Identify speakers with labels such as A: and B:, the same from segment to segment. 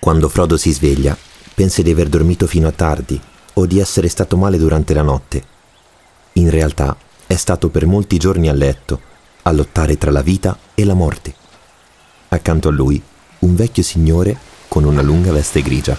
A: Quando Frodo si sveglia, pensa di aver dormito fino a tardi o di essere stato male durante la notte. In realtà è stato per molti giorni a letto, a lottare tra la vita e la morte. Accanto a lui, un vecchio signore con una lunga veste grigia.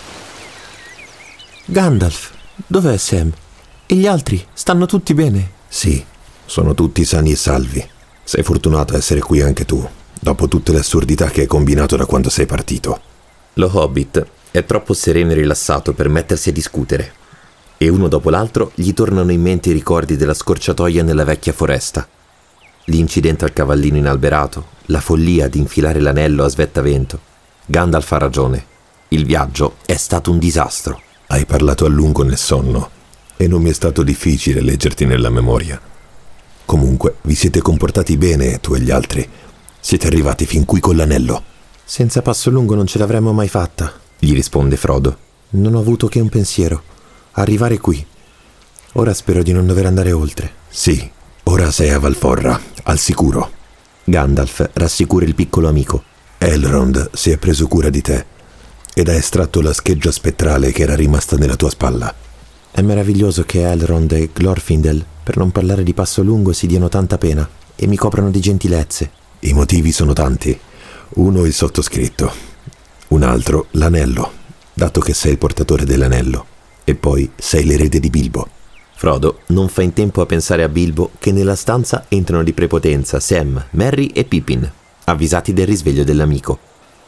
B: Gandalf, dov'è Sam? E gli altri? Stanno tutti bene?
C: Sì, sono tutti sani e salvi. Sei fortunato a essere qui anche tu, dopo tutte le assurdità che hai combinato da quando sei partito.
A: Lo Hobbit è troppo sereno e rilassato per mettersi a discutere, e uno dopo l'altro gli tornano in mente i ricordi della scorciatoia nella vecchia foresta. L'incidente al cavallino inalberato, la follia di infilare l'anello a svettavento. Gandalf ha ragione. Il viaggio è stato un disastro.
C: Hai parlato a lungo nel sonno e non mi è stato difficile leggerti nella memoria. Comunque, vi siete comportati bene, tu e gli altri. Siete arrivati fin qui con l'anello.
B: Senza Passo Lungo non ce l'avremmo mai fatta,
A: gli risponde Frodo.
B: Non ho avuto che un pensiero: arrivare qui. Ora spero di non dover andare oltre.
C: Sì, ora sei a Valforra, al sicuro.
A: Gandalf rassicura il piccolo amico.
C: Elrond si è preso cura di te ed ha estratto la scheggia spettrale che era rimasta nella tua spalla.
B: È meraviglioso che Elrond e Glorfindel, per non parlare di Passo Lungo, si diano tanta pena e mi coprano di gentilezze.
C: I motivi sono tanti. Uno il sottoscritto, un altro l'anello, dato che sei il portatore dell'anello, e poi sei l'erede di Bilbo.
A: Frodo non fa in tempo a pensare a Bilbo che nella stanza entrano di prepotenza Sam, Merry e Pippin, avvisati del risveglio dell'amico.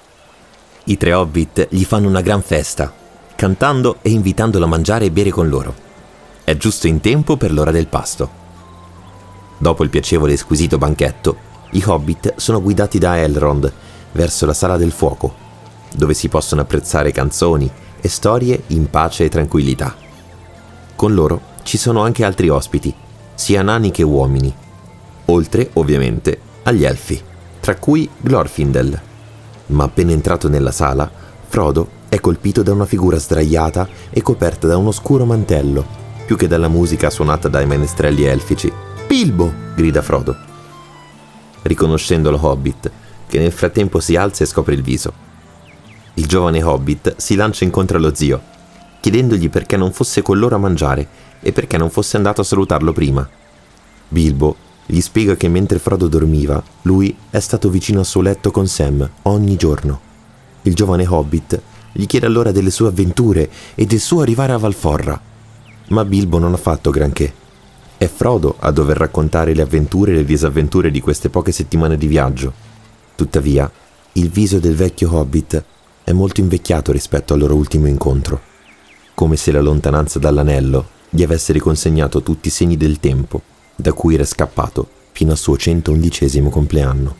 A: I tre hobbit gli fanno una gran festa, cantando e invitandolo a mangiare e bere con loro. È giusto in tempo per l'ora del pasto. Dopo il piacevole e squisito banchetto, i hobbit sono guidati da Elrond verso la sala del fuoco, dove si possono apprezzare canzoni e storie in pace e tranquillità. Con loro ci sono anche altri ospiti, sia nani che uomini, oltre, ovviamente, agli elfi, tra cui Glorfindel. Ma appena entrato nella sala, Frodo è colpito da una figura sdraiata e coperta da un oscuro mantello, più che dalla musica suonata dai menestrelli elfici. «Bilbo!» grida Frodo, riconoscendo lo Hobbit, che nel frattempo si alza e scopre il viso. Il giovane Hobbit si lancia incontro allo zio, chiedendogli perché non fosse con loro a mangiare e perché non fosse andato a salutarlo prima. Bilbo gli spiega che mentre Frodo dormiva, lui è stato vicino al suo letto con Sam ogni giorno. Il giovane Hobbit gli chiede allora delle sue avventure e del suo arrivare a Valforra, ma Bilbo non ha fatto granché. È Frodo a dover raccontare le avventure e le disavventure di queste poche settimane di viaggio. Tuttavia, il viso del vecchio Hobbit è molto invecchiato rispetto al loro ultimo incontro, come se la lontananza dall'anello gli avesse riconsegnato tutti i segni del tempo da cui era scappato fino al suo 111° compleanno.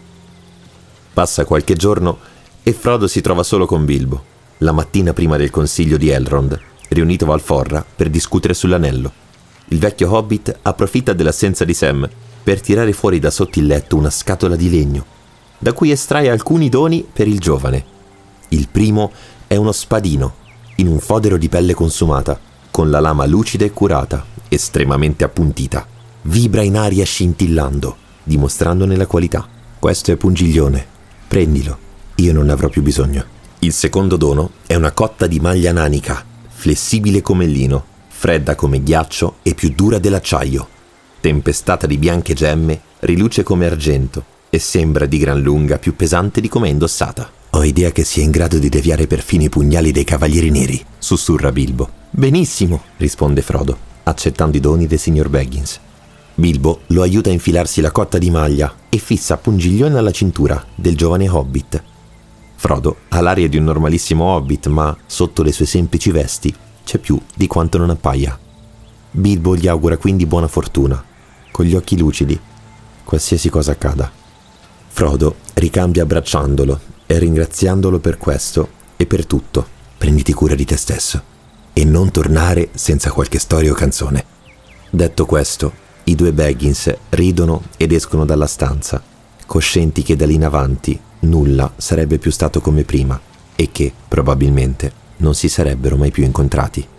A: Passa qualche giorno e Frodo si trova solo con Bilbo, la mattina prima del consiglio di Elrond, riunito a Valforra per discutere sull'anello. Il vecchio Hobbit approfitta dell'assenza di Sam per tirare fuori da sotto il letto una scatola di legno, da cui estrae alcuni doni per il giovane. Il primo è uno spadino, in un fodero di pelle consumata, con la lama lucida e curata, estremamente appuntita. Vibra in aria scintillando, dimostrandone la qualità. «Questo è Pungiglione, prendilo, io non ne avrò più bisogno». Il secondo dono è una cotta di maglia nanica, flessibile come il lino, fredda come ghiaccio e più dura dell'acciaio. Tempestata di bianche gemme, riluce come argento e sembra di gran lunga più pesante di come è indossata.
C: «Ho idea che sia in grado di deviare perfino i pugnali dei cavalieri neri»,
A: sussurra Bilbo. «Benissimo», risponde Frodo, accettando i doni del signor Baggins. Bilbo lo aiuta a infilarsi la cotta di maglia e fissa Pungiglione alla cintura del giovane Hobbit. Frodo ha l'aria di un normalissimo Hobbit, ma sotto le sue semplici vesti c'è più di quanto non appaia. Bilbo gli augura quindi buona fortuna, con gli occhi lucidi, qualsiasi cosa accada. Frodo ricambia abbracciandolo e ringraziandolo per questo e per tutto.
C: «Prenditi cura di te stesso e non tornare senza qualche storia o canzone».
A: Detto questo, i due Baggins ridono ed escono dalla stanza, coscienti che da lì in avanti nulla sarebbe più stato come prima e che, probabilmente, non si sarebbero mai più incontrati.